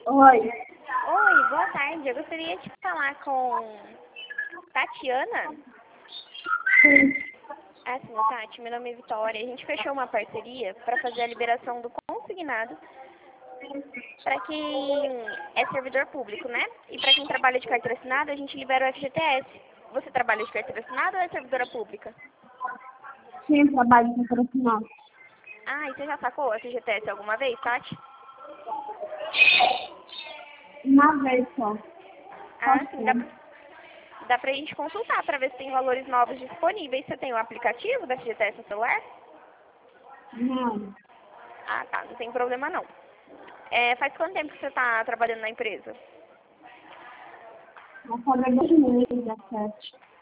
Oi. Oi, boa tarde. Eu gostaria de falar com Tatiana. Sim. Sim, Tati, meu nome é Vitória. A gente fechou uma parceria para fazer a liberação do consignado para quem é servidor público, né? E para quem trabalha de carteira assinada, a gente libera o FGTS. Você trabalha de carteira assinada ou é servidora pública? Sim, trabalho com profissional. Ah, e você já sacou o FGTS alguma vez, Tati? Uma vez só. Sim, dá pra gente consultar para ver se tem valores novos disponíveis. Você tem o aplicativo da FGTS no celular? Não. Tá, não tem problema não. Faz quanto tempo que você está trabalhando na empresa? Vou fazer 2017.